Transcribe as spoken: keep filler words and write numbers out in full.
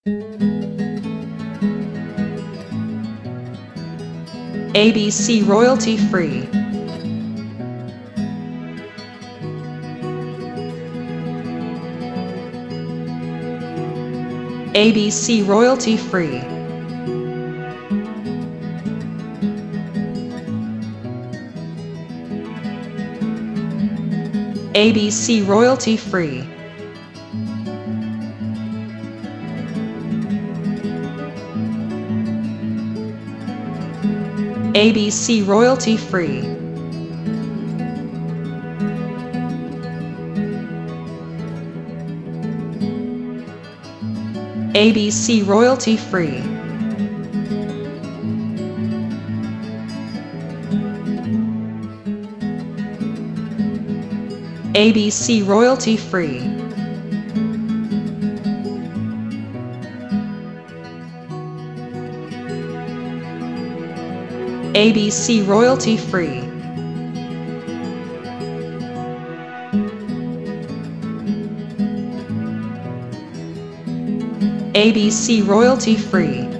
A B C royalty free. A B C royalty free. A B C royalty free. A B C royalty free. A B C royalty free. A B C royalty free. A B C royalty free. A B C royalty free.